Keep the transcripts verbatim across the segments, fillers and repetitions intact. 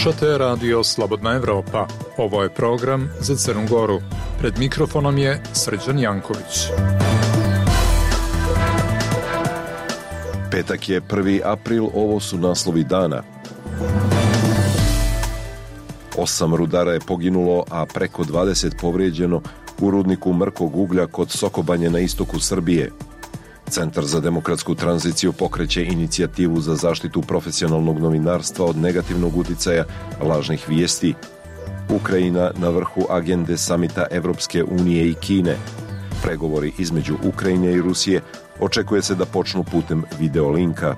Slušate radio Slobodna Evropa. Ovo je program za Crnu Goru. Pred mikrofonom je Srđan Janković. Petak je prvi april, ovo su naslovi dana. Osam rudara je poginulo, a preko dvadeset povrijeđeno u rudniku mrkog uglja kod Sokobanje na istoku Srbije. Centar za demokratsku tranziciju pokreće inicijativu za zaštitu profesionalnog novinarstva od negativnog uticaja lažnih vijesti. Ukrajina na vrhu agende samita Evropske unije i Kine. Pregovori između Ukrajine i Rusije očekuje se da počnu putem videolinka.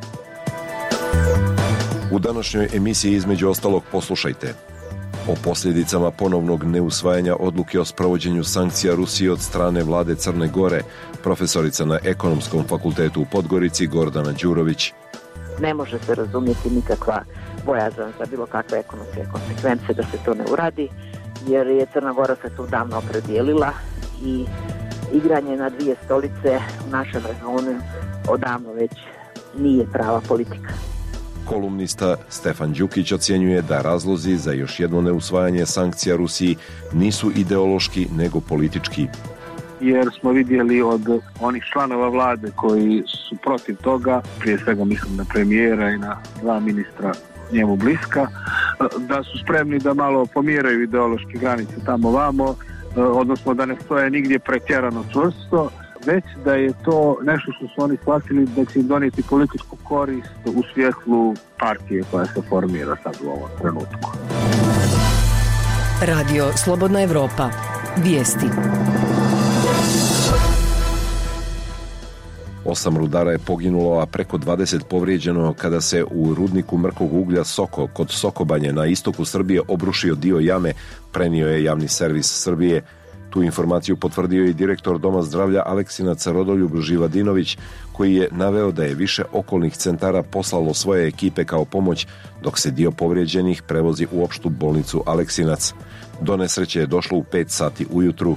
U današnjoj emisiji između ostalog poslušajte o posljedicama ponovnog neusvajanja odluke o sprovođenju sankcija Rusije od strane vlade Crne Gore, profesorica na Ekonomskom fakultetu u Podgorici Gordana Đurović. Ne može se razumjeti nikakva bojazan za bilo kakve ekonomske konsekvence da se to ne uradi, jer je Crna Gora se tu davno opredijelila i igranje na dvije stolice u našem regionu odavno već nije prava politika. Kolumnista Stefan Đukić ocjenjuje da razlozi za još jedno neusvajanje sankcija Rusiji nisu ideološki nego politički. Jer smo vidjeli od onih članova vlade koji su protiv toga, prije svega mislim na premijera i na dva ministra njemu bliska, da su spremni da malo pomjeraju ideološke granice tamo vamo, odnosno da ne stoje nigdje pretjerano čvrsto, već da je to nešto što su oni shvatili da će im donijeti političku korist u svjetlu partije koja se formira sad u ovom trenutku. Radio Slobodna Evropa. Vijesti. Osam rudara je poginulo, a preko dvadeset povrijeđeno kada se u rudniku mrkog uglja Soko kod Sokobanje na istoku Srbije obrušio dio jame, prenio je javni servis Srbije. Tu informaciju potvrdio i direktor Doma zdravlja Aleksinac Rodoljub Živadinović, koji je naveo da je više okolnih centara poslalo svoje ekipe kao pomoć, dok se dio povrijeđenih prevozi u opštu bolnicu Aleksinac. Do nesreće je došlo u pet sati ujutru.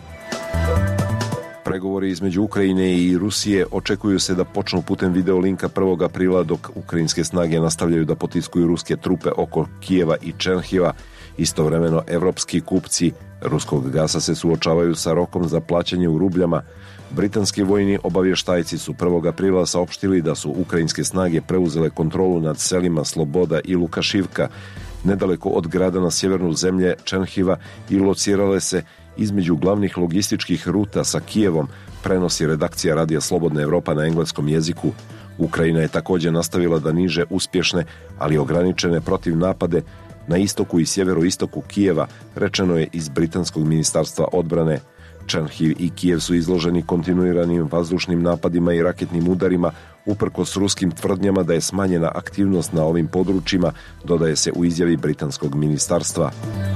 Pregovori između Ukrajine i Rusije očekuju se da počnu putem videolinka prvog aprila, dok ukrajinske snage nastavljaju da potiskuju ruske trupe oko Kijeva i Černhiva. Istovremeno, evropski kupci ruskog gasa se suočavaju sa rokom za plaćanje u rubljama. Britanski vojni obavještajci su prvog aprila saopštili da su ukrajinske snage preuzele kontrolu nad selima Sloboda i Lukašivka, nedaleko od grada na sjevernu zemlje Černhiva, i locirale se između glavnih logističkih ruta sa Kijevom, prenosi redakcija Radija Slobodna Evropa na engleskom jeziku. Ukrajina je također nastavila da niže uspješne, ali ograničene protiv napade na istoku i sjeveroistoku Kijeva, rečeno je iz britanskog ministarstva odbrane. Černhiv i Kijev su izloženi kontinuiranim vazdušnim napadima i raketnim udarima, uprkos ruskim tvrdnjama da je smanjena aktivnost na ovim područjima, dodaje se u izjavi britanskog ministarstva.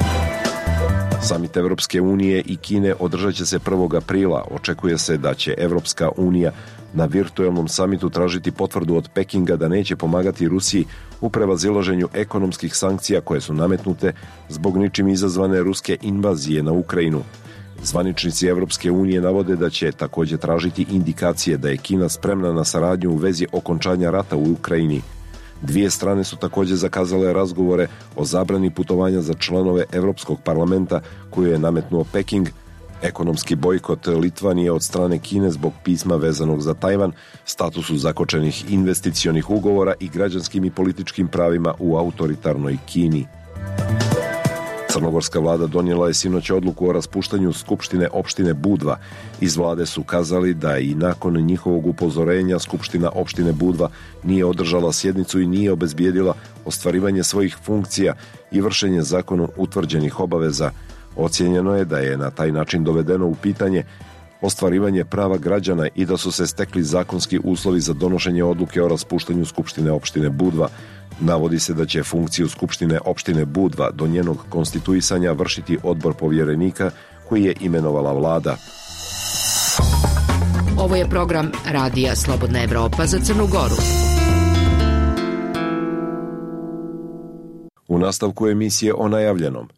Samit Evropske unije i Kine održat će se prvog aprila. Očekuje se da će Evropska unija na virtualnom samitu tražiti potvrdu od Pekinga da neće pomagati Rusiji u prevazilaženju ekonomskih sankcija koje su nametnute zbog ničim izazvane ruske invazije na Ukrajinu. Zvaničnici Evropske unije navode da će također tražiti indikacije da je Kina spremna na saradnju u vezi okončanja rata u Ukrajini. Dvije strane su također zakazale razgovore o zabrani putovanja za članove Europskog parlamenta koju je nametnuo Peking, ekonomski bojkot Litvanije od strane Kine zbog pisma vezanog za Tajvan, statusu zakočenih investicionih ugovora i građanskim i političkim pravima u autoritarnoj Kini. Crnogorska vlada donijela je sinoć odluku o raspuštanju Skupštine opštine Budva. Iz vlade su kazali da i nakon njihovog upozorenja Skupština opštine Budva nije održala sjednicu i nije obezbijedila ostvarivanje svojih funkcija i vršenje zakonom utvrđenih obaveza. Ocijenjeno je da je na taj način dovedeno u pitanje ostvarivanje prava građana i da su se stekli zakonski uslovi za donošenje odluke o raspuštanju Skupštine opštine Budva. Navodi se da će funkciju Skupštine opštine Budva do njenog konstituisanja vršiti odbor povjerenika koji je imenovala vlada. Ovo je program Radija Slobodna Evropa za Crnu Goru. U nastavku emisije o najavljenom.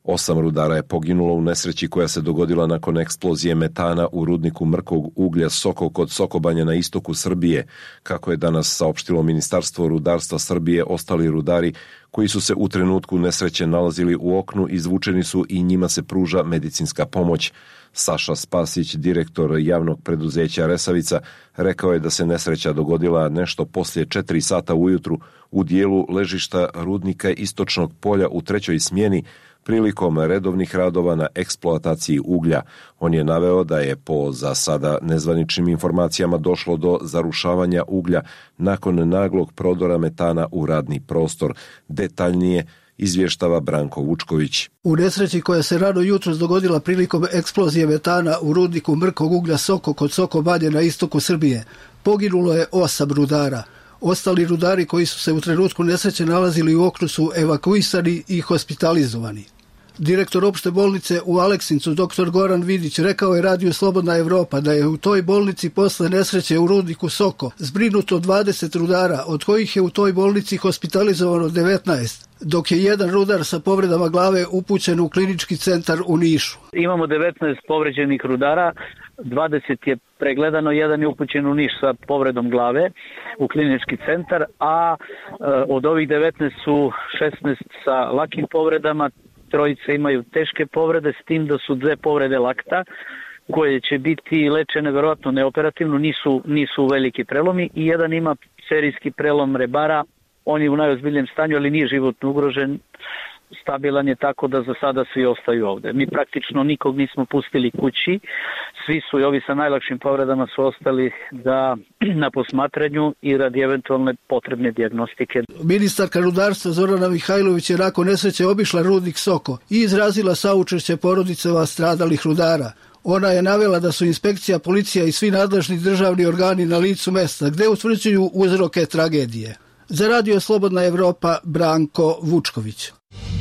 Osam rudara je poginulo u nesreći koja se dogodila nakon eksplozije metana u rudniku mrkog uglja Soko kod Sokobanje na istoku Srbije. Kako je danas saopštilo Ministarstvo rudarstva Srbije, ostali rudari koji su se u trenutku nesreće nalazili u oknu izvučeni su i njima se pruža medicinska pomoć. Saša Spasić, direktor javnog preduzeća Resavica, rekao je da se nesreća dogodila nešto poslije četiri sata ujutru u dijelu ležišta rudnika Istočnog polja u trećoj smjeni prilikom redovnih radova na eksploataciji uglja. On je naveo da je po za sada nezvaničnim informacijama došlo do zarušavanja uglja nakon naglog prodora metana u radni prostor. Detaljnije izvještava Branko Vučković. U nesreći koja se rano jutros dogodila prilikom eksplozije metana u rudniku mrkog uglja Soko kod Sokobanje na istoku Srbije poginulo je osam rudara. Ostali rudari koji su se u trenutku nesreće nalazili u oknu su evakuisani i hospitalizovani. Direktor opšte bolnice u Aleksincu, doktor Goran Vidić, rekao je Radiju Slobodna Evropa da je u toj bolnici posle nesreće u rudniku Soko zbrinuto dvadeset rudara, od kojih je u toj bolnici hospitalizovano devetnaest, dok je jedan rudar sa povredama glave upućen u klinički centar u Nišu. Imamo devetnaest povređenih rudara, dvadeset je pregledano, jedan je upućen u Niš sa povredom glave u klinički centar, a od ovih devetnaest su šesnaest sa lakim povredama, trojice imaju teške povrede, s tim da su dve povrede lakta koje će biti lečene verovatno neoperativno, nisu, nisu veliki prelomi, i jedan ima serijski prelom rebara, on je u najozbiljnijem stanju, ali nije životno ugrožen, stabilan je, tako da za sada svi ostaju ovde. Mi praktično nikog nismo pustili kući, svi su i ovi sa najlakšim povredama su ostali da na posmatranju i radi eventualne potrebne dijagnostike. Ministarka rudarstva Zorana Mihajlović je nakon nesreće obišla rudnik Soko i izrazila saučešće porodicama stradalih rudara. Ona je navela da su inspekcija, policija i svi nadležni državni organi na licu mesta gde utvrđuju uzroke tragedije. Za Radio Slobodna Evropa, Branko Vučković.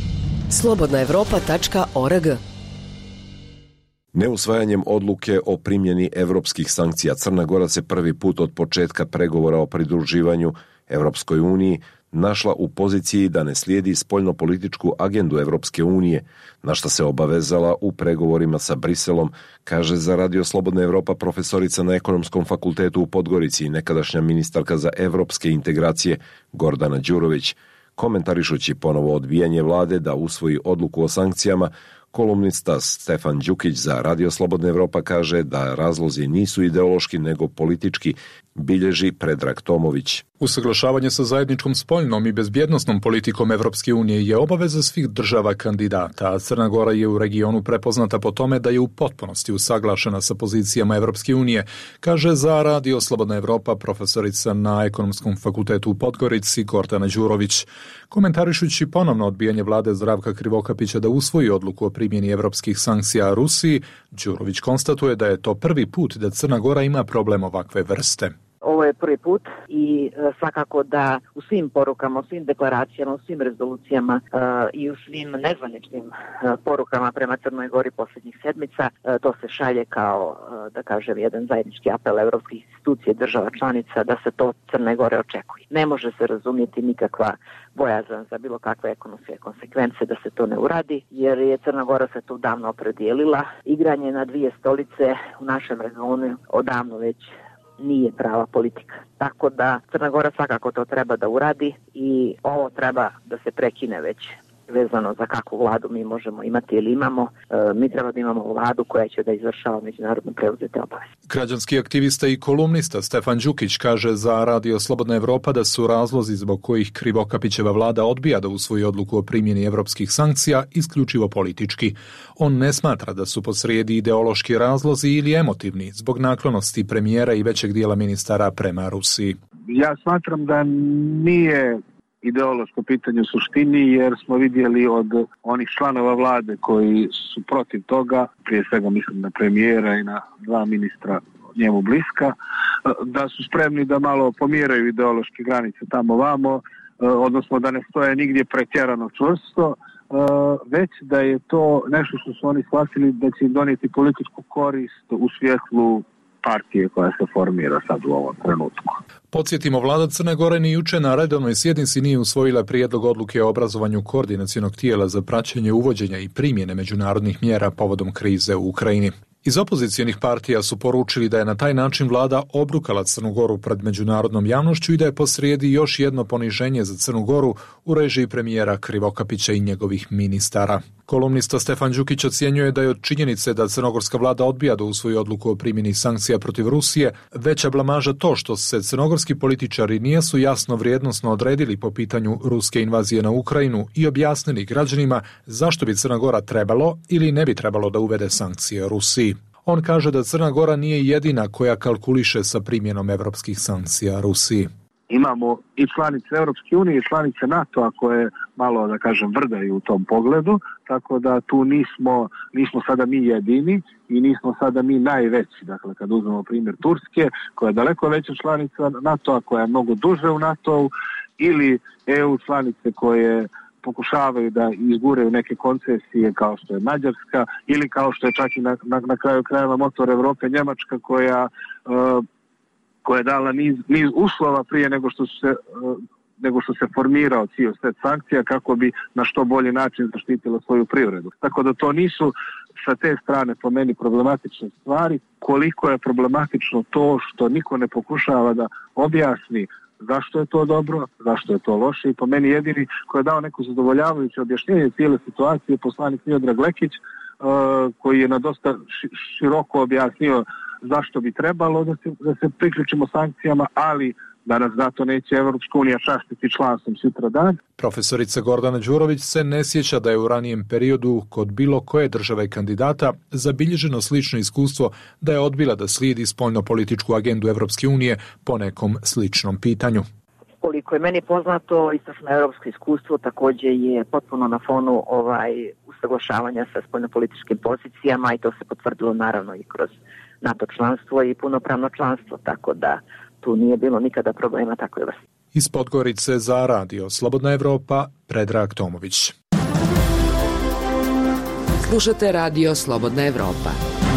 slobodna evropa tačka org. Neusvajanjem odluke o primjeni evropskih sankcija Crna Gora se prvi put od početka pregovora o pridruživanju Evropskoj uniji našla u poziciji da ne slijedi spoljnopolitičku agendu Evropske unije, na šta se obavezala u pregovorima sa Briselom, kaže za Radio Slobodna Evropa profesorica na Ekonomskom fakultetu u Podgorici i nekadašnja ministarka za evropske integracije Gordana Đurović. Komentarišući ponovo odbijanje vlade da usvoji odluku o sankcijama, kolumnista Stefan Đukić za Radio Slobodna Evropa kaže da razlozi nisu ideološki nego politički, bilježi Predrag Tomović. Usaglašavanje sa zajedničkom spoljnom i bezbjednosnom politikom Evropske unije je obaveza svih država kandidata, a Crna Gora je u regionu prepoznata po tome da je u potpunosti usaglašena sa pozicijama Evropske unije, kaže za Radio Slobodna Evropa profesorica na Ekonomskom fakultetu u Podgorici Gordana Đurović. Komentarišući ponovno odbijanje vlade Zdravka Krivokapića da usvoji odluku o primjeni evropskih sankcija Rusiji, Đurović konstatuje da je to prvi put da Crna Gora ima problem ovakve vrste. Ovo je prvi put i e, svakako da u svim porukama, u svim deklaracijama, u svim rezolucijama e, i u svim nezvaničnim e, porukama prema Crnoj Gori posljednjih sedmica, e, to se šalje kao, e, da kažem, jedan zajednički apel evropskih institucija država članica da se to Crne Gore očekuje. Ne može se razumjeti nikakva bojazan za bilo kakve ekonomske konsekvence da se to ne uradi, jer je Crna Gora se tu davno opredijelila. Igranje na dvije stolice u našem regionu odavno već nije prava politika. Tako da Crna Gora svakako to treba da uradi i ovo treba da se prekine već vezano za kakvu vladu mi možemo imati ili imamo. E, mi treba da imamo vladu koja će da izvršava međunarodno preuzete obaveze. Građanski aktivista i kolumnista Stefan Đukić kaže za Radio Slobodna Evropa da su razlozi zbog kojih Krivokapićeva vlada odbija da usvoji odluku o primjeni evropskih sankcija isključivo politički. On ne smatra da su posrijedi ideološki razlozi ili emotivni zbog naklonosti premijera i većeg dijela ministara prema Rusiji. Ja smatram da nije ideološko pitanje u suštini, jer smo vidjeli od onih članova vlade koji su protiv toga, prije svega mislim na premijera i na dva ministra njemu bliska, da su spremni da malo pomjeraju ideološke granice tamo vamo, odnosno da ne stoje nigdje pretjerano čvrsto, već da je to nešto što su oni shvatili da će im donijeti političku korist u svjetlu partije koja se formira sad u ovom trenutku. Podsjetimo, vlada Crne Gore ni juče na redovnoj sjednici nije usvojila prijedlog odluke o obrazovanju koordinacionog tijela za praćenje uvođenja i primjene međunarodnih mjera povodom krize u Ukrajini. Iz opozicijonih partija su poručili da je na taj način vlada obrukala Crnu Goru pred međunarodnom javnošću i da je posrijedi još jedno poniženje za Crnu Goru u režiji premijera Krivokapića i njegovih ministara. Kolumnista Stefan Đukić ocjenjuje da je od činjenice da crnogorska vlada odbija da usvoji odluku o primjeni sankcija protiv Rusije veća blamaža to što se crnogorski političari nisu jasno vrijednosno odredili po pitanju ruske invazije na Ukrajinu i objasnili građanima zašto bi Crna Gora trebalo ili ne bi trebalo da uvede sankcije Rusiji. On kaže da Crna Gora nije jedina koja kalkuliše sa primjenom evropskih sankcija Rusiji. Imamo i članice Europske unije i članice NATO-a koje malo, da kažem, vrdaju u tom pogledu, tako da tu nismo, nismo sada mi jedini i nismo sada mi najveći. Dakle, kad uzmemo primjer Turske, koja je daleko veća članica NATO-a, koja je mnogo duže u NATO-u, ili E U članice koje pokušavaju da izguraju neke koncesije kao što je Mađarska ili kao što je čak i na, na, na kraju krajeva motor Evrope Njemačka koja, uh, koja je dala niz, niz uslova prije nego što su se uh, nego što se formirao cijel set sankcija kako bi na što bolji način zaštitila svoju privredu. Tako da to nisu sa te strane po meni problematične stvari. Koliko je problematično to što niko ne pokušava da objasni zašto je to dobro, zašto je to loše i po meni jedini koji je dao neko zadovoljavajuće objašnjenje cijele situacije poslanik Miodrag Lekić uh, koji je na dosta ši, široko objasnio zašto bi trebalo da se, da se priključimo sankcijama, ali da nas zato neće Evropska unija častiti članstvom sutra dan. Profesorica Gordana Đurović se ne sjeća da je u ranijem periodu kod bilo koje države kandidata zabilježeno slično iskustvo da je odbila da slijedi spoljnopolitičku agendu Evropske unije po nekom sličnom pitanju. Koliko je meni poznato, istočno evropsko iskustvo također je potpuno na fonu ovaj usaglašavanja sa spoljnopolitičkim pozicijama i to se potvrdilo naravno i kroz NATO članstvo i punopravno članstvo, tako da tu nije bilo nikada problema takve vrste. Iz Podgorice za radio Slobodna Evropa, Predrag Tomović. Slušate radio Slobodna Evropa.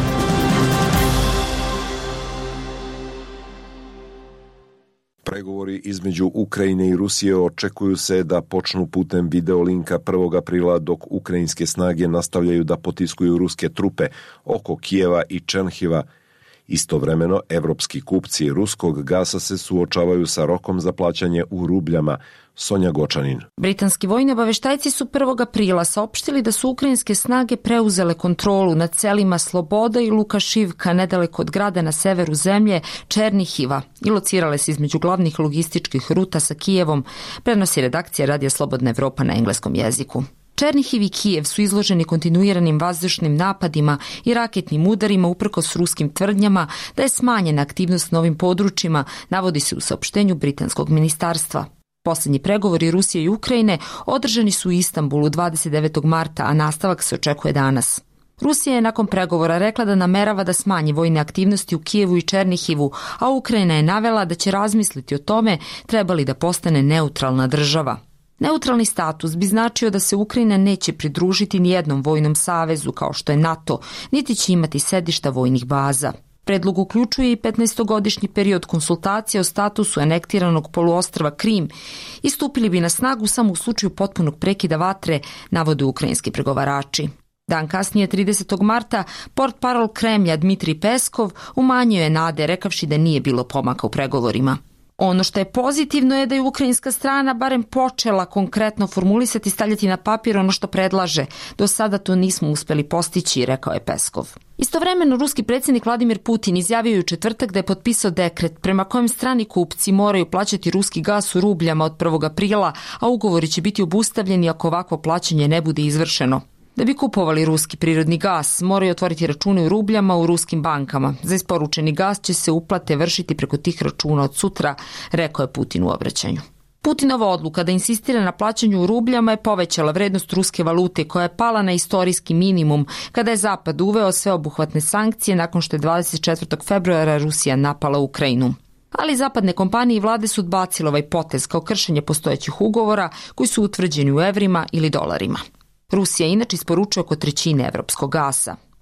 Pregovori između Ukrajine i Rusije očekuju se da počnu putem videolinka prvog aprila dok ukrajinske snage nastavljaju da potiskuju ruske trupe oko Kijeva i Černhiva. Istovremeno, evropski kupci ruskog gasa se suočavaju sa rokom za plaćanje u rubljama. Sonja Gočanin. Britanski vojni obaveštajci su prvog aprila saopštili da su ukrajinske snage preuzele kontrolu nad selima Sloboda i Lukašivka nedaleko od grada na severu zemlje Černihiva i locirale se između glavnih logističkih ruta sa Kijevom, prenosi redakcija Radija Slobodna Evropa na engleskom jeziku. Černihiv i Kijev su izloženi kontinuiranim vazdušnim napadima i raketnim udarima uprkos ruskim tvrdnjama da je smanjena aktivnost na ovim područjima, navodi se u saopštenju britanskog ministarstva. Poslednji pregovori Rusije i Ukrajine održani su u Istanbulu dvadeset devetog marta, a nastavak se očekuje danas. Rusija je nakon pregovora rekla da namerava da smanji vojne aktivnosti u Kijevu i Černihivu, a Ukrajina je navela da će razmisliti o tome treba li da postane neutralna država. Neutralni status bi značio da se Ukrajina neće pridružiti nijednom vojnom savezu kao što je NATO, niti će imati sedišta vojnih baza. Predlog uključuje i petnaestogodišnji period konsultacija o statusu anektiranog poluostrva Krim i stupili bi na snagu samo u slučaju potpunog prekida vatre, navode ukrajinski pregovarači. Dan kasnije, tridesetog marta, portparol Kremlja Dmitrij Peskov umanjio je nade rekavši da nije bilo pomaka u pregovorima. Ono što je pozitivno je da je ukrajinska strana barem počela konkretno formulisati i stavljati na papir ono što predlaže. Do sada to nismo uspeli postići, rekao je Peskov. Istovremeno, ruski predsjednik Vladimir Putin izjavio je u četvrtak da je potpisao dekret prema kojem strani kupci moraju plaćati ruski gas u rubljama od prvog aprila, a ugovori će biti obustavljeni ako ovakvo plaćanje ne bude izvršeno. Da bi kupovali ruski prirodni gas, moraju otvoriti račune u rubljama u ruskim bankama. Za isporučeni gas će se uplate vršiti preko tih računa od sutra, rekao je Putin u obraćanju. Putinova odluka da insistira na plaćanju u rubljama je povećala vrednost ruske valute koja je pala na istorijski minimum kada je Zapad uveo sveobuhvatne sankcije nakon što je dvadeset četvrtog februara Rusija napala Ukrajinu. Ali zapadne kompanije i vlade su odbacile ovaj potez kao kršenje postojećih ugovora koji su utvrđeni u evrima ili dolarima. Rusija inače isporučuje oko trećine evropskog gasa.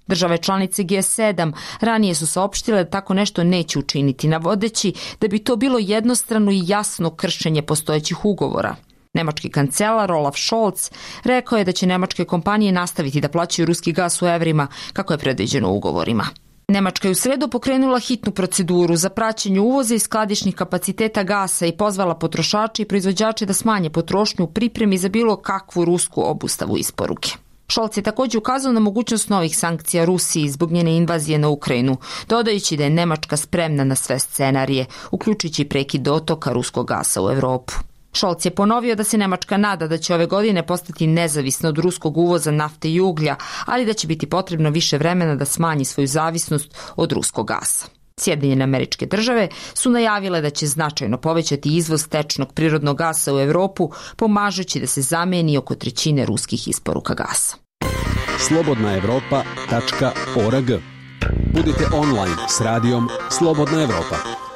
Države članice G sedam ranije su saopštile da tako nešto neće učiniti, navodeći da bi to bilo jednostrano i jasno kršenje postojećih ugovora. Nemački kancelar Olaf Scholz rekao je da će nemačke kompanije nastaviti da plaćaju ruski gas u evrima kako je predviđeno ugovorima. Nemačka je u sredu pokrenula hitnu proceduru za praćenje uvoza i skladišnih kapaciteta gasa i pozvala potrošače i proizvođače da smanje potrošnju u pripremi za bilo kakvu rusku obustavu isporuke. Scholz je također ukazao na mogućnost novih sankcija Rusiji zbog njene invazije na Ukrajinu, dodajući da je Nemačka spremna na sve scenarije, uključujući prekid dotoka ruskog gasa u Europu. Scholz je ponovio da se Nemačka nada da će ove godine postati nezavisna od ruskog uvoza nafte i uglja, ali da će biti potrebno više vremena da smanji svoju zavisnost od ruskog gasa. Sjedinjene Američke Države su najavile da će značajno povećati izvoz tečnog prirodnog gasa u Europu, pomažući da se zameni oko trećine ruskih isporuka gasa. slobodna evropa tačka org. Budite online s radijom Slobodna Evropa.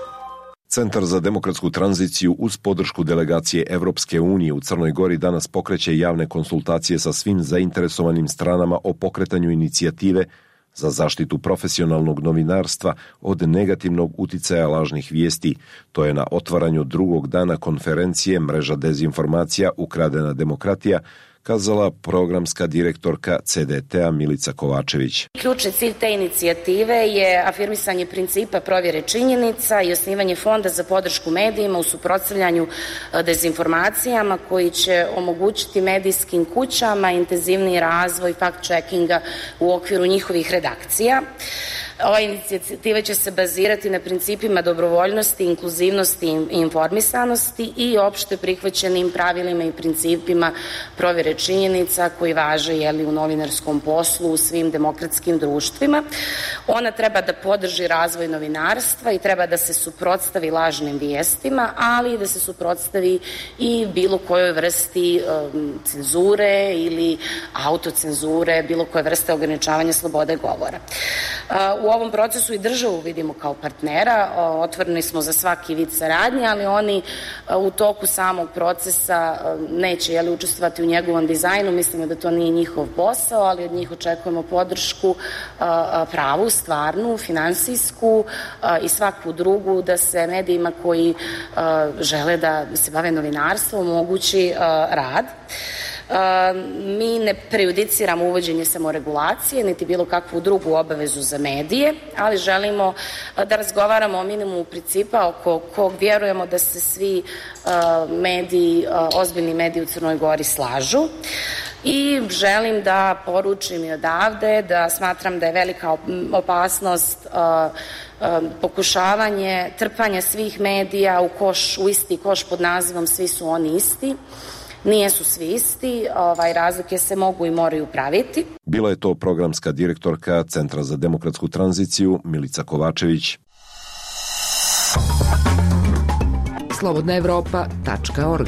Centar za demokratsku tranziciju uz podršku delegacije Evropske unije u Crnoj Gori danas pokreće javne konsultacije sa svim zainteresovanim stranama o pokretanju inicijative za zaštitu profesionalnog novinarstva od negativnog uticaja lažnih vijesti. To je na otvaranju drugog dana konferencije Mreža dezinformacija Ukradena demokratija, kazala programska direktorka C D T-a Milica Kovačević. Ključni cilj te inicijative je afirmisanje principa provjere činjenica i osnivanje fonda za podršku medijima u suprotstavljanju dezinformacijama koji će omogućiti medijskim kućama intenzivniji razvoj fact-checkinga u okviru njihovih redakcija. Ova inicijativa će se bazirati na principima dobrovoljnosti, inkluzivnosti i informisanosti i opšte prihvaćenim pravilima i principima provjere činjenica koji važe jeli, u novinarskom poslu u svim demokratskim društvima. Ona treba da podrži razvoj novinarstva i treba da se suprotstavi lažnim vijestima, ali i da se suprotstavi i bilo kojoj vrsti um, cenzure ili autocenzure, bilo koje vrste ograničavanja slobode govora. Uh, U ovom procesu i državu vidimo kao partnera, otvoreni smo za svaki vid saradnje, ali oni u toku samog procesa neće jeli, učestvovati u njegovom dizajnu, mislimo da to nije njihov posao, ali od njih očekujemo podršku pravu, stvarnu, finansijsku i svaku drugu da se medijima koji žele da se bave novinarstvom omogući rad. Mi ne prejudiciramo uvođenje samoregulacije, niti bilo kakvu drugu obavezu za medije, ali želimo da razgovaramo o minimumu principa oko kog vjerujemo da se svi mediji, ozbiljni mediji u Crnoj Gori slažu. I želim da poručim i odavde da smatram da je velika opasnost pokušavanje trpanja svih medija u koš, u isti koš pod nazivom svi su oni isti. Nijesu svi isti, ovaj, razlike se mogu i moraju praviti. Bila je to programska direktorka Centra za demokratsku tranziciju Milica Kovačević. slobodna evropa tačka org.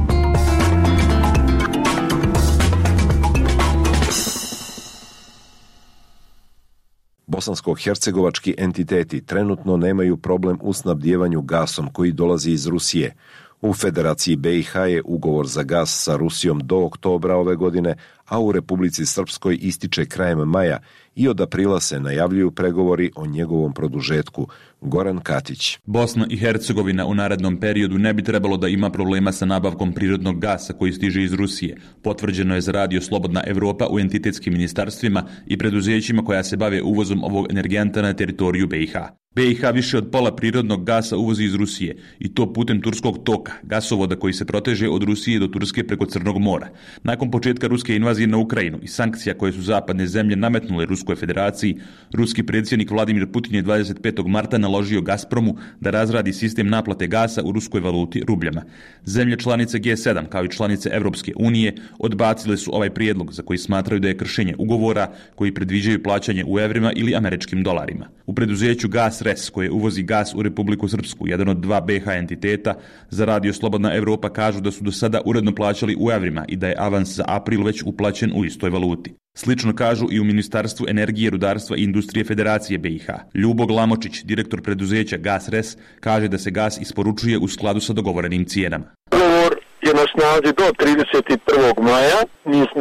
Bosansko-hercegovački entiteti trenutno nemaju problem u snabdijevanju gasom koji dolazi iz Rusije. U Federaciji B i H je ugovor za gas sa Rusijom do oktobra ove godine, a u Republici Srpskoj ističe krajem maja i od aprila se najavljuju pregovori o njegovom produžetku. Goran Katić. Bosna i Hercegovina u narednom periodu ne bi trebalo da ima problema sa nabavkom prirodnog gasa koji stiže iz Rusije. Potvrđeno je za radio Slobodna Evropa u entitetskim ministarstvima i preduzećima koja se bave uvozom ovog energenta na teritoriju B i H. B i H više od pola prirodnog gasa uvozi iz Rusije i to putem turskog toka, gasovoda koji se proteže od Rusije do Turske preko Crnog mora. Nakon početka ruske invazije na Ukrajinu i sankcija koje su zapadne zemlje nametnule Ruskoj federaciji, ruski predsjednik Vladimir Putin je dvadeset petog marta naložio Gazpromu da razradi sistem naplate gasa u ruskoj valuti rubljama. Zemlje članice G sedam kao i članice Evropske unije odbacile su ovaj prijedlog za koji smatraju da je kršenje ugovora koji predviđaju plaćanje u evrima ili američkim dolarima. U preduzeću Gas Res koje uvozi gas u Republiku Srpsku, jedan od dva B H entiteta, za radio Slobodna Evropa kažu da su do sada uredno plaćali u evrima i da je avans za april već uplaćen u istoj valuti. Slično kažu i u Ministarstvu energije, rudarstva i industrije Federacije B i H. Ljubo Glamočić, direktor preduzeća Gas Res, kaže da se gas isporučuje u skladu sa dogovorenim cijenama. Ugovor je na snazi do trideset prvog maja. Mi smo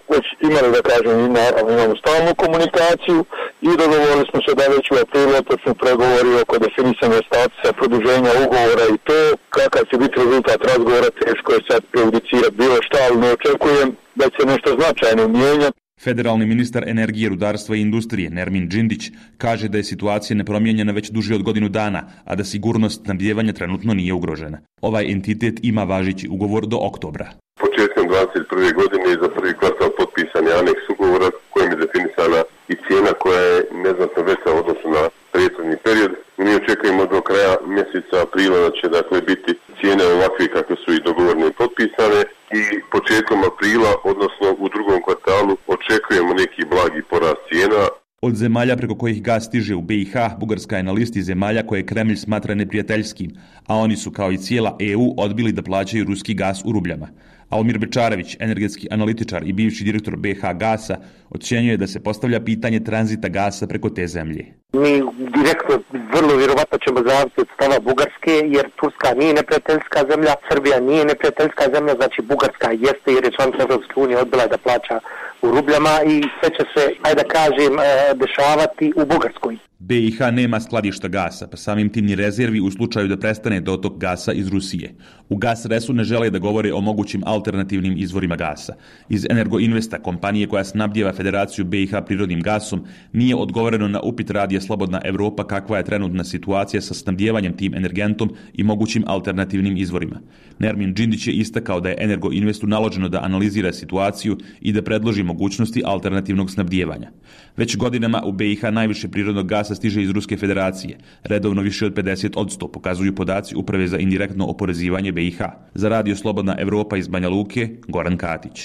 već imali, da kažem, i naravno imamo stalnu komunikaciju i dogovorili smo se da već u aprilu otpočnu pregovori oko definisanja statusa, produženja ugovora i to. Kakav će biti rezultat razgovora, teško je sad prejudicirati bilo šta, ali ne očekujem da će nešto značajno mijenjati. Federalni ministar energije, rudarstva i industrije Nermin Džindić kaže da je situacija nepromijenjena već duže od godinu dana, a da sigurnost snabdijevanja trenutno nije ugrožena. Ovaj entitet ima važeći ugovor do oktobra. Početkom dvadeset prve godine za prvi kvartal potpisan je aneks ugovora kojim je definisana i cijena koja je neznatno veća u odnosu na prethodni period. Mi očekujemo do kraja mjeseca aprila da će dakle biti cijene ovakve kakve su i dogovorene i potpisane i početkom aprila, odnosno u drugom kvartalu, očekujemo neki blagi porast cijena. Od zemalja preko kojih gas stiže u B i H, Bugarska je na listi zemalja koje Kremlj smatra neprijateljskim, a oni su kao i cijela E U odbili da plaćaju ruski gas u rubljama. Almir Bečarević, energetski analitičar i bivši direktor B H Gasa, ocjenjuje da se postavlja pitanje tranzita gasa preko te zemlje. Mi direktno vrlo vjerovatno ćemo zavisiti od stava Bugarske, jer Turska nije neprijateljska zemlja, Srbija nije neprijateljska zemlja, znači Bugarska jeste jer je članica Evropske unije odbila da plaća u rubljama i sve će se, ajde da kažem, dešavati u Bugarskoj. B i H nema skladišta gasa, pa samim tim ni rezervi u slučaju da prestane dotok gasa iz Rusije. U Gasresu ne žele da govore o mogućim alternativnim izvorima gasa. Iz Energoinvesta, kompanije koja snabdijeva Federaciju B i H prirodnim gasom, nije odgovoreno na upit Radija Slobodna Evropa kakva je trenutna situacija sa snabdijevanjem tim energentom i mogućim alternativnim izvorima. Nermin Džindić je istakao da je Energoinvestu naloženo da analizira situaciju i da predloži mogućnosti alternativnog snabdijevanja. Već godinama u B i H najviše prirodnog gasa stiže iz Ruske federacije. Redovno više od pedeset odsto pokazuju podaci Uprave za indirektno oporezivanje B i H. Za Radio Slobodna Evropa iz Banja Luke, Goran Katić.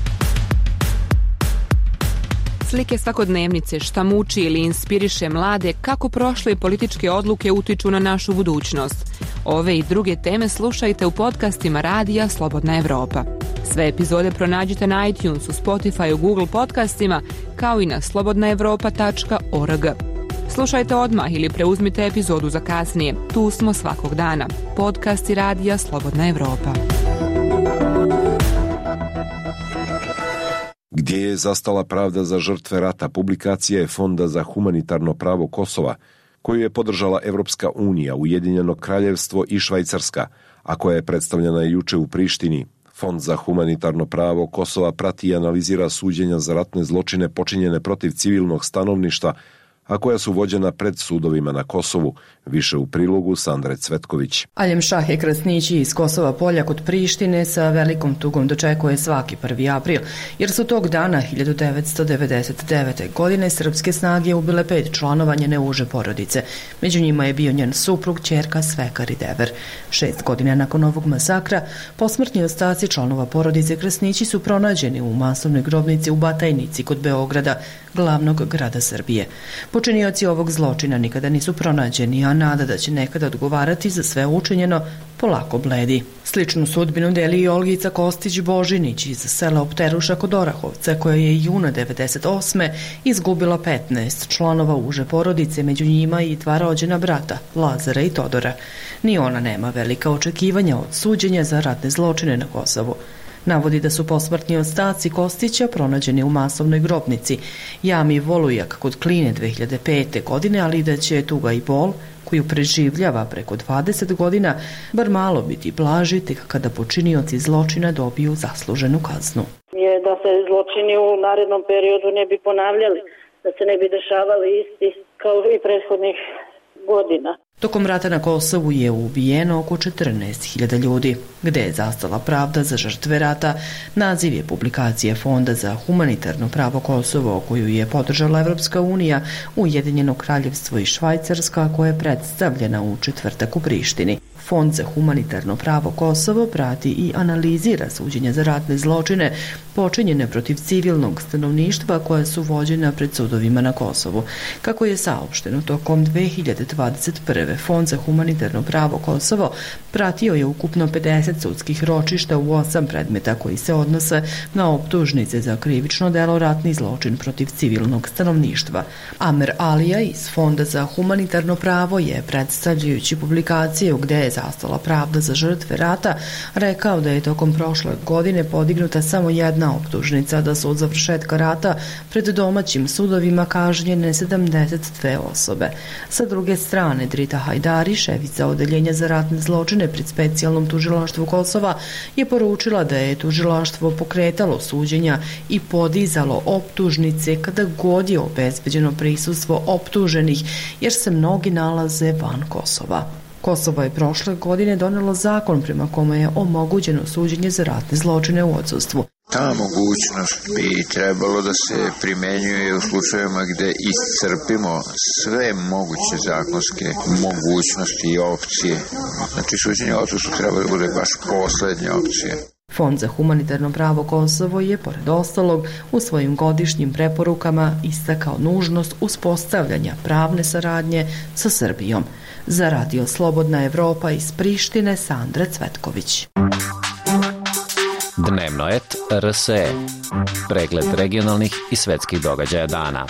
Slike svakodnevnice, šta muči ili inspiriše mlade, kako prošle političke odluke utiču na našu budućnost. Ove i druge teme slušajte u podcastima Radija Slobodna Evropa. Sve epizode pronađite na iTunesu, Spotify, Google podcastima, kao i na slobodna evropa tačka org. Slušajte odmah ili preuzmite epizodu za kasnije. Tu smo svakog dana. Podcasti Radija Slobodna Evropa. Gdje je zastala pravda za žrtve rata, publikacija je Fonda za humanitarno pravo Kosova, koju je podržala Evropska unija, Ujedinjeno kraljevstvo i Švajcarska, a koja je predstavljena juče u Prištini. Fond za humanitarno pravo Kosova prati i analizira suđenja za ratne zločine počinjene protiv civilnog stanovništva, a koja su vođena pred sudovima na Kosovu. Više u prilogu Sandre Cvetković. Aljem Šahe Krasnići iz Kosova Polja kod Prištine sa velikom tugom dočekuje svaki prvi april, jer su tog dana hiljadu devetsto devedeset devete. godine srpske snage ubile pet članova njene uže porodice. Među njima je bio njen suprug, ćerka Svekar i Dever. Šest godina nakon ovog masakra, posmrtni ostaci članova porodice Krasnići su pronađeni u masovnoj grobnici u Batajnici kod Beograda, glavnog grada Srbije. Počinioci ovog zločina nikada nisu pronađeni, a nada da će nekada odgovarati za sve učinjeno polako bledi. Sličnu sudbinu deli i Olgica Kostić-Božinić iz sela Opteruša kod Orahovca, koja je juna devedeset osme izgubila petnaest članova uže porodice, među njima i dva rođena brata, Lazara i Todora. Ni ona nema velika očekivanja od suđenja za ratne zločine na Kosovu. Navodi da su posmrtni ostaci Kostića pronađeni u masovnoj grobnici jami Volujak kod Kline dve hiljade pete. godine, ali da će tuga i bol, koju preživljava preko dvadeset godina, bar malo biti blaži tek kada počinioci zločina dobiju zasluženu kaznu. Je da se zločini u narednom periodu ne bi ponavljali, da se ne bi dešavali isti kao i prethodnih godina. Tokom rata na Kosovu je ubijeno oko četrnaest hiljada ljudi. Gde je zastala pravda za žrtve rata, naziv je publikacije Fonda za humanitarno pravo Kosovo, koju je podržala Evropska unija, Ujedinjeno kraljevstvo i Švajcarska, koja je predstavljena u četvrtak u Prištini. Fond za humanitarno pravo Kosovo prati i analizira suđenja za ratne zločine počinjene protiv civilnog stanovništva koja su vođena pred sudovima na Kosovu. Kako je saopšteno tokom dve hiljade dvadeset prve. Fond za humanitarno pravo Kosovo pratio je ukupno pedeset sudskih ročišta u osam predmeta koji se odnose na optužnice za krivično delo ratni zločin protiv civilnog stanovništva. Amer Alija iz Fonda za humanitarno pravo je, predstavljajući publikaciju gde je je zastala pravda za žrtve rata, rekao da je tokom prošle godine podignuta samo jedna optužnica, da su od završetka rata pred domaćim sudovima kažnjene sedamdeset dve osobe. Sa druge strane, Drita Hajdari, šefica odeljenja za ratne zločine pri specijalnom tužilaštvu Kosova, je poručila da je tužilaštvo pokretalo suđenja i podizalo optužnice kada god je obezbeđeno prisustvo optuženih, jer se mnogi nalaze van Kosova. Kosovo je prošle godine donelo zakon prema kome je omogućeno suđenje za ratne zločine u odsustvu. Ta mogućnost bi trebalo da se primenjuje u slučajevima gde iscrpimo sve moguće zakonske mogućnosti i opcije. Znači, suđenje u odsustvu treba da bude baš poslednja opcija. Fond za humanitarno pravo Kosovo je, pored ostalog, u svojim godišnjim preporukama istakao nužnost uspostavljanja pravne saradnje sa Srbijom. Za Radio Slobodna Evropa iz Prištine, Sandra Cvetković. Dnevno et R S E. Pregled regionalnih i svetskih događaja dana.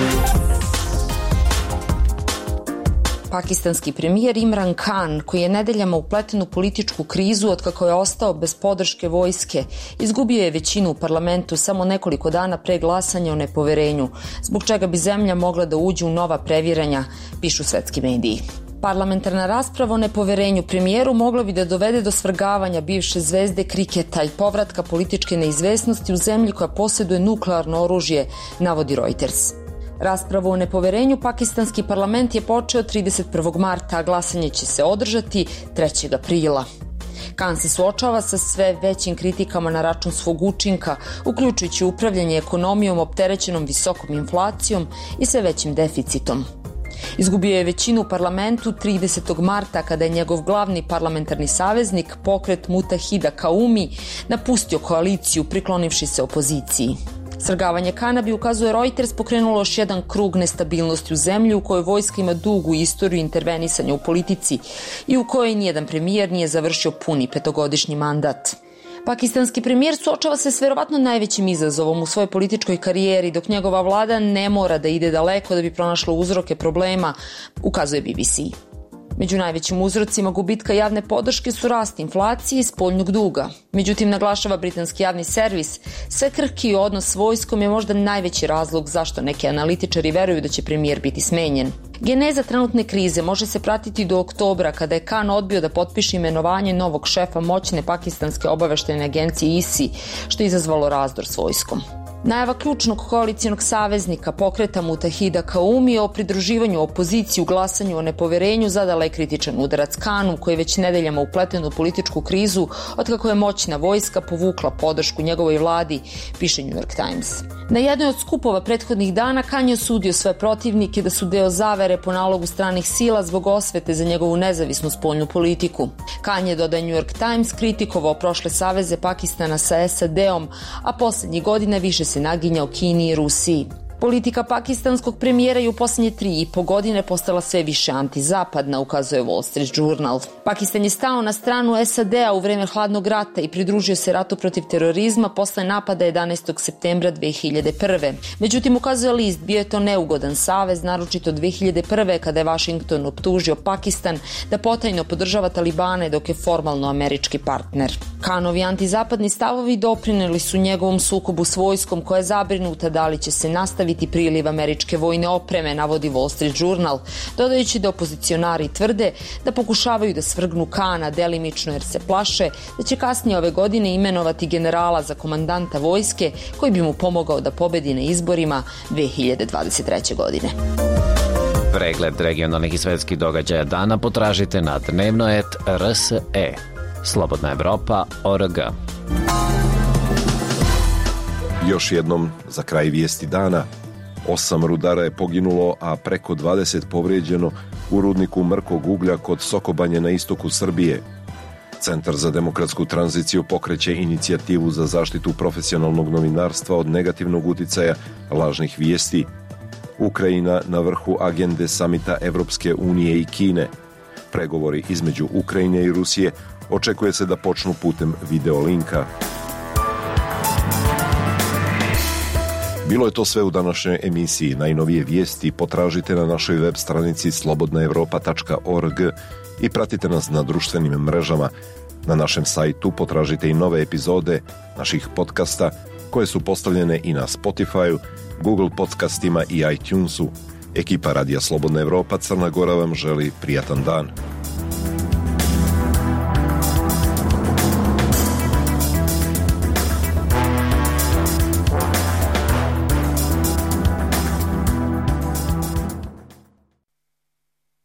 Pakistanski premijer Imran Khan, koji je nedeljama upleten u političku krizu otkako je ostao bez podrške vojske, izgubio je većinu u parlamentu samo nekoliko dana pre glasanja o nepoverenju, zbog čega bi zemlja mogla da uđe u nova previranja, pišu svetski mediji. Parlamentarna rasprava o nepoverenju premijeru mogla bi da dovede do svrgavanja bivše zvezde kriketa i povratka političke neizvesnosti u zemlji koja posjeduje nuklearno oružje, navodi Reuters. Raspravu o nepoverenju pakistanski parlament je počeo trideset prvog marta, a glasanje će se održati trećeg aprila. Khan se suočava sa sve većim kritikama na račun svog učinka, uključujući upravljanje ekonomijom opterećenom visokom inflacijom i sve većim deficitom. Izgubio je većinu u parlamentu tridesetog marta kada je njegov glavni parlamentarni saveznik, pokret Mutahida Qaumi, napustio koaliciju priklonivši se opoziciji. Svrgavanje Khana bi, ukazuje Reuters, pokrenulo još jedan krug nestabilnosti u zemlji u kojoj vojska ima dugu istoriju intervenisanja u politici i u kojoj nijedan premijer nije završio puni petogodišnji mandat. Pakistanski premijer suočava se s verovatno najvećim izazovom u svojoj političkoj karijeri, dok njegova vlada ne mora da ide daleko da bi pronašla uzroke problema, ukazuje B B C. Među najvećim uzrocima gubitka javne podrške su rast inflacije i spoljnog duga. Međutim, naglašava britanski javni servis, sve krhki odnos s vojskom je možda najveći razlog zašto neki analitičari veruju da će premijer biti smenjen. Geneza trenutne krize može se pratiti do oktobra, kada je Khan odbio da potpiše imenovanje novog šefa moćne pakistanske obaveštajne agencije I S I, što je izazvalo razdor s vojskom. Najava ključnog koalicijonog saveznika pokreta Mutahida Qaumi o pridruživanju opoziciji u glasanju o nepoverenju zadala je kritičan udarac Khanu, koji je već nedeljama upleten u političku krizu otkako je moćna vojska povukla podršku njegovoj vladi, piše New York Times. Na jednoj od skupova prethodnih dana Khan je osudio svoje protivnike da su deo zavere po nalogu stranih sila zbog osvete za njegovu nezavisnu spoljnu politiku. Khan je, dodaje New York Times, kritikovao prošle saveze Pakistana sa S A D-om, a poslednjih godina više se naginjao Kini i Rusiji. Politika pakistanskog premijera je u posljednje tri i po godine postala sve više antizapadna, ukazuje Wall Street Journal. Pakistan je stao na stranu S A D-a u vreme hladnog rata i pridružio se ratu protiv terorizma posle napada jedanaestog septembra dve hiljade prve. Međutim, ukazuje list, bio je to neugodan savez, naročito dve hiljade prve kada je Washington optužio Pakistan da potajno podržava Talibane dok je formalno američki partner. Khanovi antizapadni stavovi doprineli su njegovom sukobu s vojskom, koja je zabrinuta da li će se nastaviti priliv američke vojne opreme, navodi Wall Street Journal, dodajući da opozicionari tvrde da pokušavaju da svrgnu Khana delimično jer se plaše da će kasnije ove godine imenovati generala za komandanta vojske koji bi mu pomogao da pobedi na izborima dve hiljade dvadeset treće. godine. Pregled regionalnih i svetskih događaja dana potražite na dnevno et R S E. Slobodna Evropa O R G. Još jednom, za kraj vijesti dana, osam rudara je poginulo, a preko dvadeset povrijeđeno u rudniku mrkog uglja kod Sokobanje na istoku Srbije. Centar za demokratsku tranziciju pokreće inicijativu za zaštitu profesionalnog novinarstva od negativnog uticaja lažnih vijesti. Ukrajina na vrhu agende samita Evropske unije i Kine. Pregovori između Ukrajine i Rusije očekuje se da počnu putem videolinka. Bilo je to sve u današnjoj emisiji. Najnovije vijesti potražite na našoj web stranici slobodna evropa tačka org i pratite nas na društvenim mrežama. Na našem sajtu potražite i nove epizode naših podcasta koje su postavljene i na Spotify, Google podcastima i iTunesu. Ekipa Radija Slobodna Evropa Crna Gora vam želi prijatan dan.